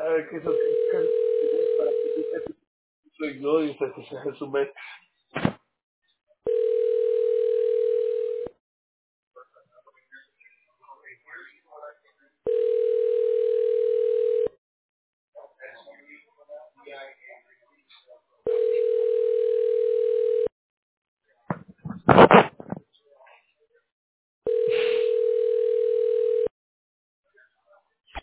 que eso que para que soy yo y pues es un mes.